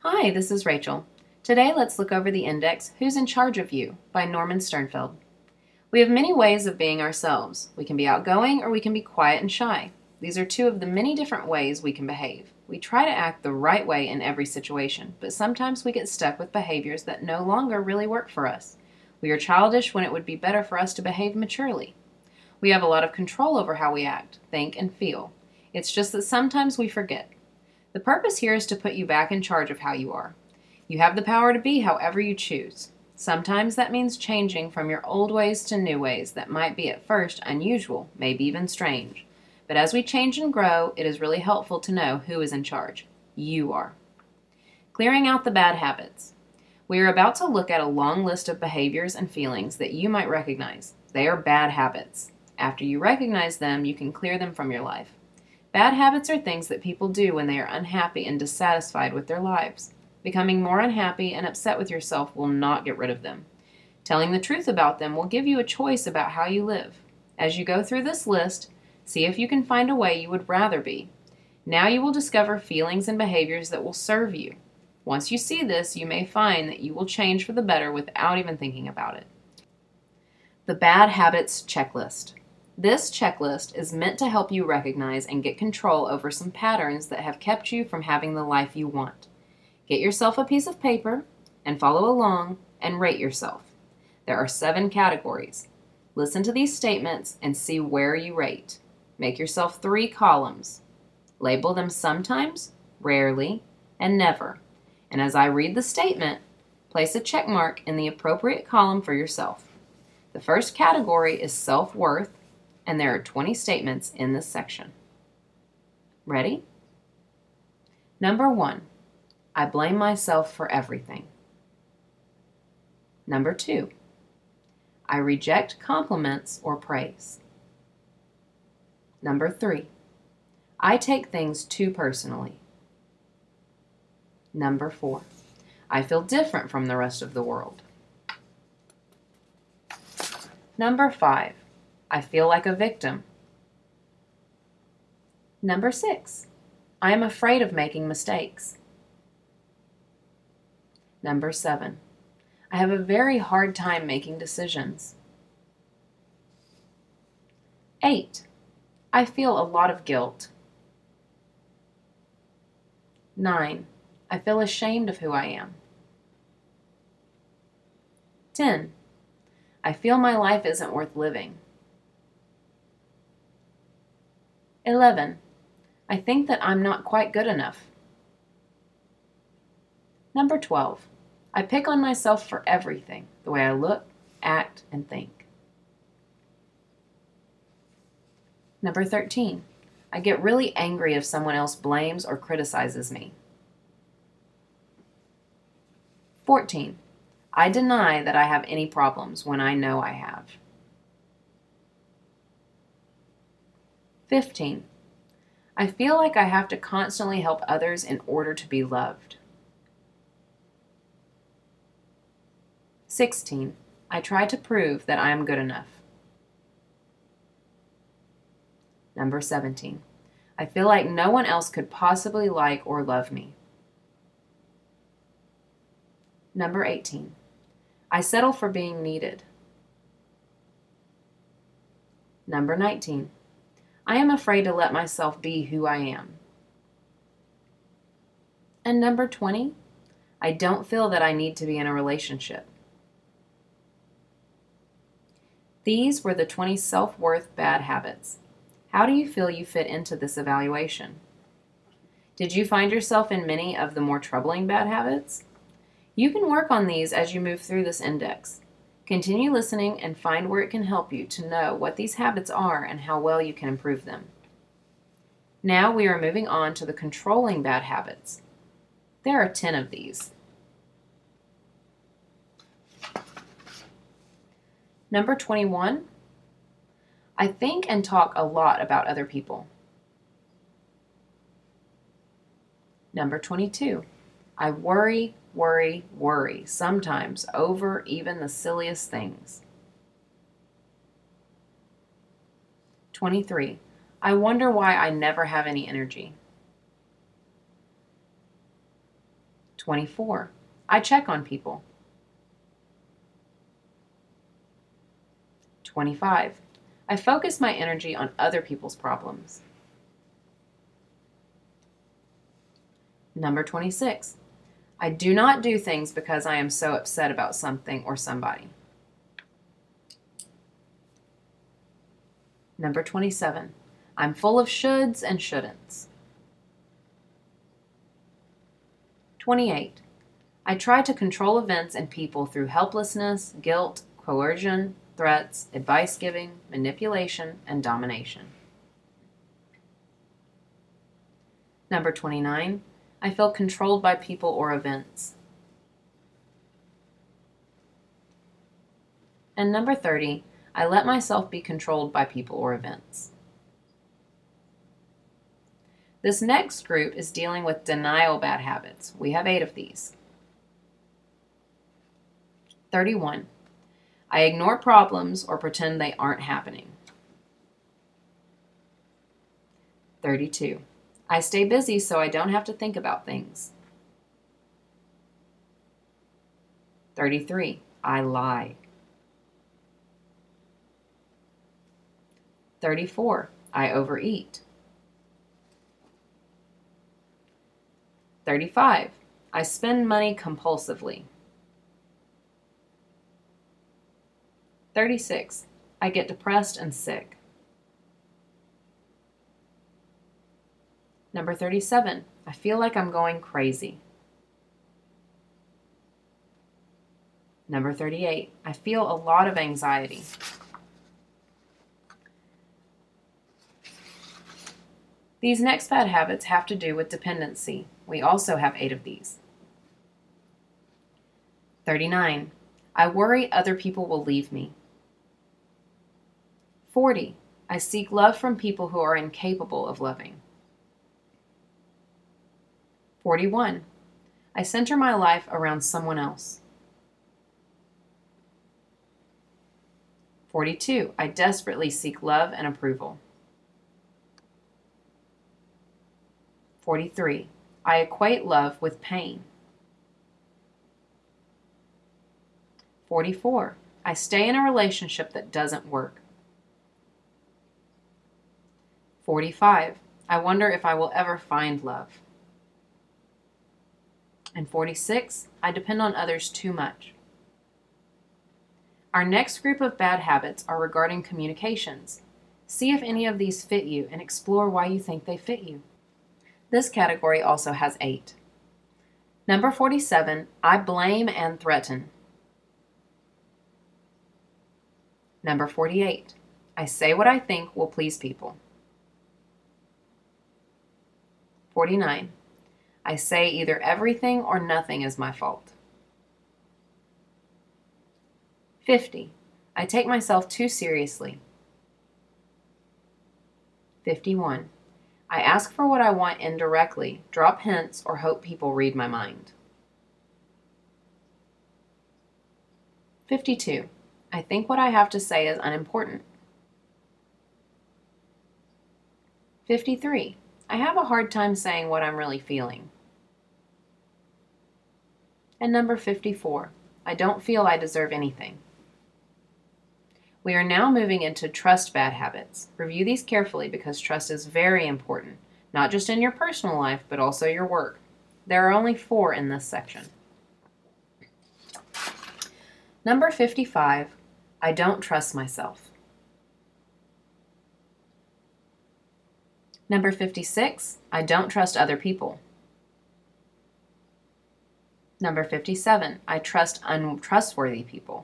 Hi, this is Rachel. Today let's look over the index Who's in Charge of You by Norman Sternfeld. We have many ways of being ourselves. We can be outgoing or we can be quiet and shy. These are two of the many different ways we can behave. We try to act the right way in every situation, but sometimes we get stuck with behaviors that no longer really work for us. We are childish when it would be better for us to behave maturely. We have a lot of control over how we act, think, and feel. It's just that sometimes we forget. The purpose here is to put you back in charge of how you are. You have the power to be however you choose. Sometimes that means changing from your old ways to new ways that might be at first unusual, maybe even strange. But as we change and grow, it is really helpful to know who is in charge. You are. Clearing out the bad habits. We are about to look at a long list of behaviors and feelings that you might recognize. They are bad habits. After you recognize them, you can clear them from your life. Bad habits are things that people do when they are unhappy and dissatisfied with their lives. Becoming more unhappy and upset with yourself will not get rid of them. Telling the truth about them will give you a choice about how you live. As you go through this list, see if you can find a way you would rather be. Now you will discover feelings and behaviors that will serve you. Once you see this, you may find that you will change for the better without even thinking about it. The Bad Habits Checklist. This checklist is meant to help you recognize and get control over some patterns that have kept you from having the life you want. Get yourself a piece of paper and follow along and rate yourself. There are 7 categories. Listen to these statements and see where you rate. Make yourself 3 columns. Label them sometimes, rarely, and never. And as I read the statement, place a check mark in the appropriate column for yourself. The first category is self-worth, and there are 20 statements in this section. Ready? Number 1, I blame myself for everything. Number 2, I reject compliments or praise. Number 3, I take things too personally. Number 4, I feel different from the rest of the world. Number 5, I feel like a victim. Number 6, I am afraid of making mistakes. Number 7, I have a very hard time making decisions. 8, I feel a lot of guilt. 9, I feel ashamed of who I am. 10, I feel my life isn't worth living. 11, I think that I'm not quite good enough. Number 12, I pick on myself for everything, the way I look, act, and think. Number 13, I get really angry if someone else blames or criticizes me. 14, I deny that I have any problems when I know I have. 15, I feel like I have to constantly help others in order to be loved. 16, I try to prove that I am good enough. Number 17, I feel like no one else could possibly like or love me. Number 18, I settle for being needed. Number 19, I am afraid to let myself be who I am. And number 20, I don't feel that I need to be in a relationship. These were the 20 self-worth bad habits. How do you feel you fit into this evaluation? Did you find yourself in many of the more troubling bad habits? You can work on these as you move through this index. Continue listening and find where it can help you to know what these habits are and how well you can improve them. Now we are moving on to the controlling bad habits. There are 10 of these. Number 21, I think and talk a lot about other people. Number 22, I worry, sometimes over even the silliest things. 23, I wonder why I never have any energy. 24. I check on people. 25. I focus my energy on other people's problems. Number 26. I do not do things because I am so upset about something or somebody. Number 27. I'm full of shoulds and shouldn'ts. 28. I try to control events and people through helplessness, guilt, coercion, threats, advice giving, manipulation, and domination. Number 29. I feel controlled by people or events. And number 30. I let myself be controlled by people or events. This next group is dealing with denial bad habits. We have 8 of these. 31. I ignore problems or pretend they aren't happening. 32. I stay busy so I don't have to think about things. 33. I lie. 34. I overeat. 35. I spend money compulsively. 36. I get depressed and sick. Number 37. I feel like I'm going crazy. Number 38. I feel a lot of anxiety. These next bad habits have to do with dependency. We also have 8 of these. 39. I worry other people will leave me. 40. I seek love from people who are incapable of loving. 41. I center my life around someone else. 42. I desperately seek love and approval. 43. I equate love with pain. 44. I stay in a relationship that doesn't work. 45. I wonder if I will ever find love. And 46. I depend on others too much. Our next group of bad habits are regarding communications. See if any of these fit you and explore why you think they fit you. This category also has 8. Number 47, I blame and threaten. Number 48, I say what I think will please people. 49, I say either everything or nothing is my fault. 50, I take myself too seriously. 51, I ask for what I want indirectly, drop hints, or hope people read my mind. 52. I think what I have to say is unimportant. 53. I have a hard time saying what I'm really feeling. And number 54. I don't feel I deserve anything. We are now moving into trust bad habits. Review these carefully because trust is very important, not just in your personal life, but also your work. There are only 4 in this section. Number 55, I don't trust myself. Number 56, I don't trust other people. Number 57, I trust untrustworthy people.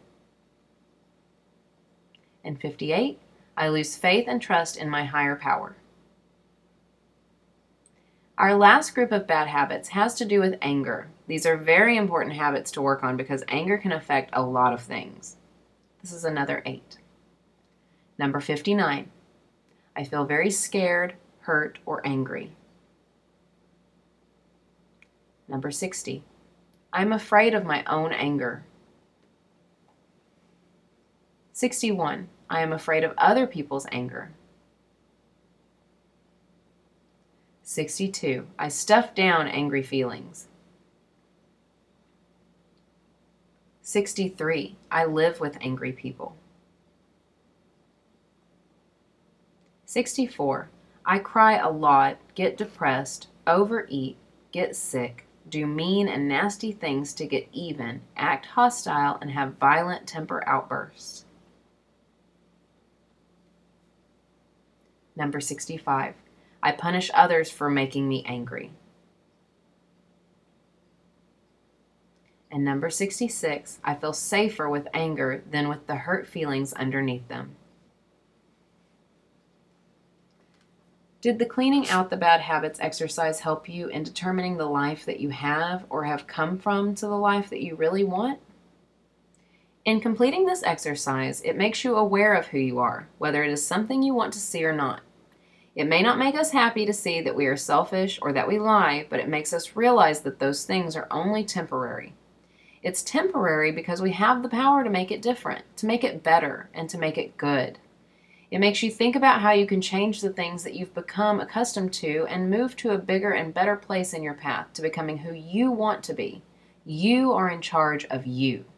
And 58, I lose faith and trust in my higher power. Our last group of bad habits has to do with anger. These are very important habits to work on because anger can affect a lot of things. This is another 8. Number 59, I feel very scared, hurt, or angry. Number 60, I'm afraid of my own anger. 61, I am afraid of other people's anger. 62, I stuff down angry feelings. 63. I live with angry people. 64. I cry a lot, get depressed, overeat, get sick, do mean and nasty things to get even, act hostile, and have violent temper outbursts. Number 65. I punish others for making me angry. And number 66. I feel safer with anger than with the hurt feelings underneath them. Did the cleaning out the bad habits exercise help you in determining the life that you have or have come from to the life that you really want? In completing this exercise, it makes you aware of who you are, whether it is something you want to see or not. It may not make us happy to see that we are selfish or that we lie, but it makes us realize that those things are only temporary. It's temporary because we have the power to make it different, to make it better, and to make it good. It makes you think about how you can change the things that you've become accustomed to and move to a bigger and better place in your path to becoming who you want to be. You are in charge of you.